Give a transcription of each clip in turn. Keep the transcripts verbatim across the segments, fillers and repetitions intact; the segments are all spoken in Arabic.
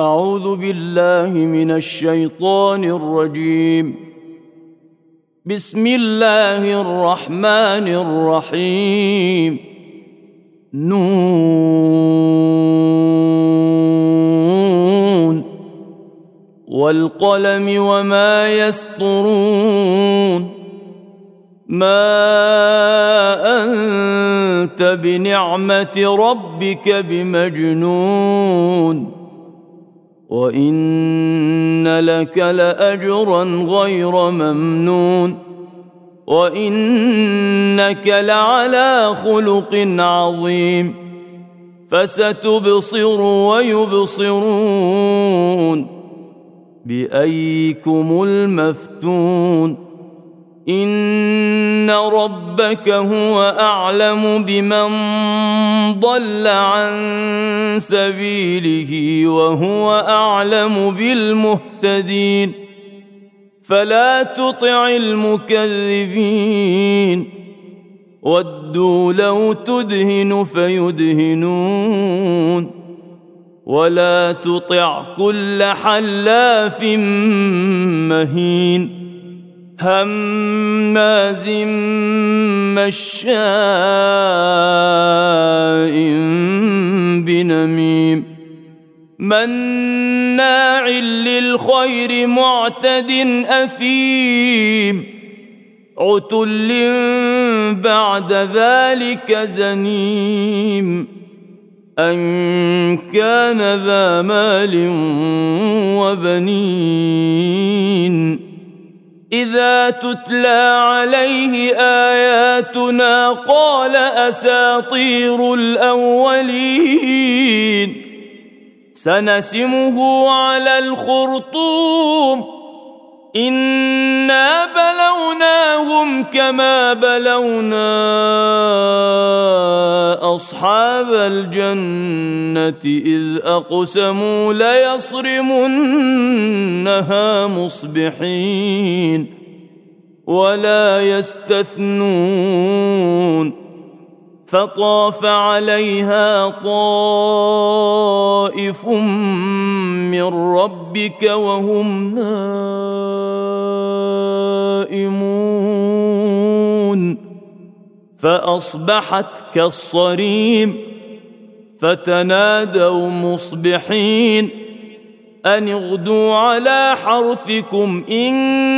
أعوذ بالله من الشيطان الرجيم. بسم الله الرحمن الرحيم. نون والقلم وما يسطرون. ما أنت بنعمة ربك بمجنون، وإن لك لأجرا غير ممنون، وإنك لعلى خلق عظيم. فستبصر ويبصرون بأيكم المفتون. إن ربك هو أعلم بمن ضل عن سبيله وهو أعلم بالمهتدين. فلا تطع المكذبين، ودوا لو تدهن فيدهنون. ولا تطع كل حلاف مهين هماز مشاء بنميم مناع للخير معتد أثيم عتل بعد ذلك زنيم أن كان ذا مال وبنين. إذا تتلى عليه آياتنا قال أساطير الأولين. سنسمه على الخرطوم. إنا بلوناهم كما بلونا أصحاب الجنة إذ أقسموا ليصرمنها مصبحين ولا يستثنون. فطاف عليها طائف من ربك وهم نائمون فأصبحت كالصريم. فتنادوا مصبحين أن اغدوا على حرثكم إن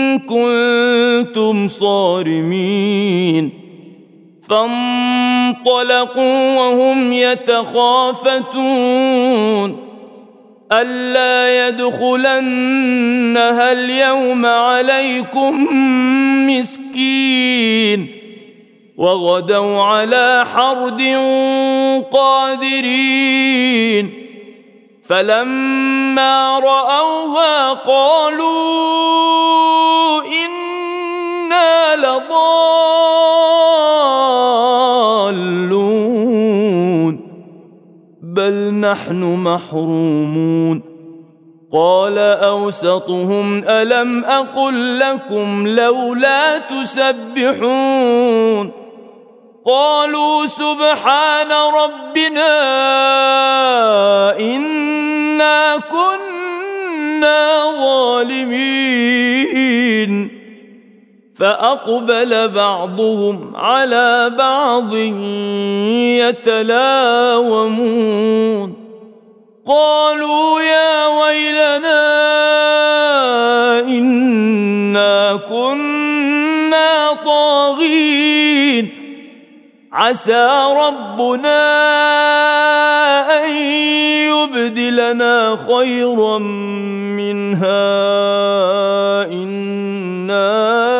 كنتم صارمين. فانطلقوا وهم يتخافتون ألا يدخلنها اليوم عليكم مسكين. وغدوا على حرد قادرين. فلما رأوها قالوا إنا لضالون بل نحن محرومون. قال أوسطهم ألم أقل لكم لولا تسبحون. قالوا سبحان ربنا إنا كنا ظالمين. فأقبل بعضهم على بعض يتلاومون قالوا يا ويلنا إنا كنا طاغين. عسى ربنا أن يبدلنا خيرا منها إنا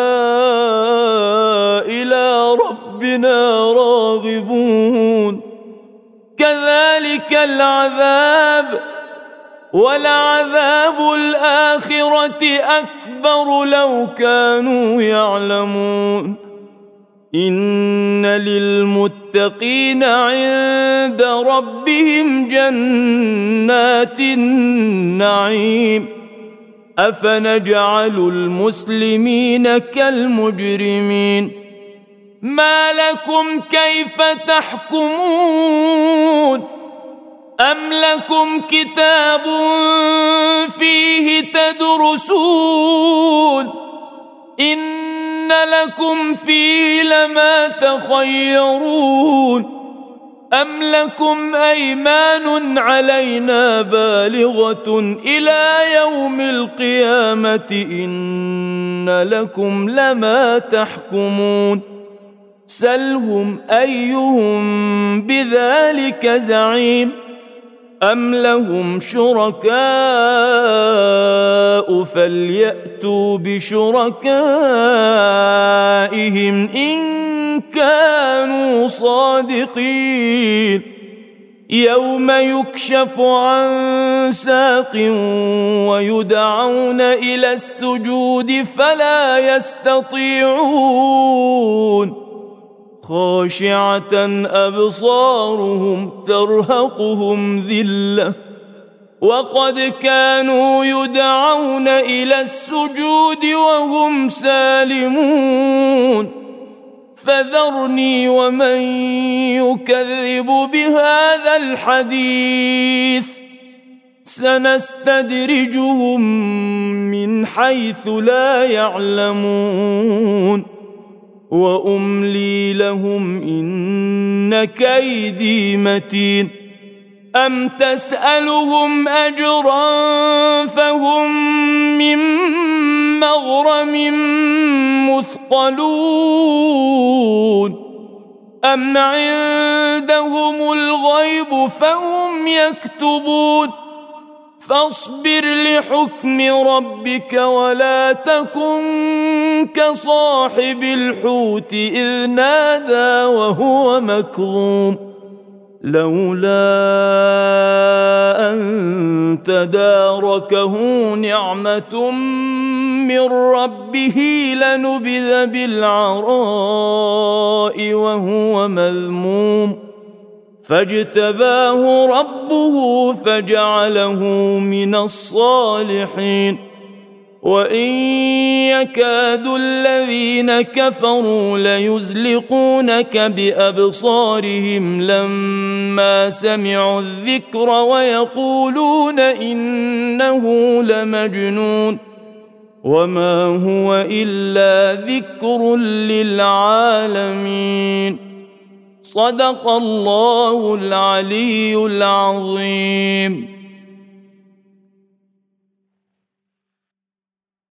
إلى ربنا راغبون. كذلك العذاب ولعذاب الآخرة أكبر لو كانوا يعلمون. إن للمتقين عند ربهم جنات النعيم. أفنجعل المسلمين كالمجرمين ما لكم كيف تحكمون أم لكم كتاب فيه تدرسون إن لكم فيه لما تخيرون أم لكم أيمان علينا بالغة إلى يوم القيامة إن لكم لما تحكمون سلهم أيهم بذلك زعيم أم لهم شركاء فليأتوا بشركائهم إن كانوا صادقين يوم يكشف عن ساق ويدعون إلى السجود فلا يستطيعون خاشعة أبصارهم ترهقهم ذلة وقد كانوا يدعون إلى السجود وهم سالمون فذرني ومن يكذب بهذا الحديث سنستدرجهم من حيث لا يعلمون وأملي لهم إن كيدي متين أم تسألهم أجرا فهم من مغرم مثقلون أم عندهم الغيب فهم يكتبون فاصبر لحكم ربك ولا تكن كصاحب الحوت إذ نادى وهو مكظوم لولا أن تداركه نعمة من ربه لنبذ بالعراء وهو مذموم فاجتباه ربه فجعله من الصالحين وإن يكاد الذين كفروا ليزلقونك بأبصارهم لما سمعوا الذكر ويقولون إنه لمجنون وما هو إلا ذكر للعالمين صدق الله العلي العظيم.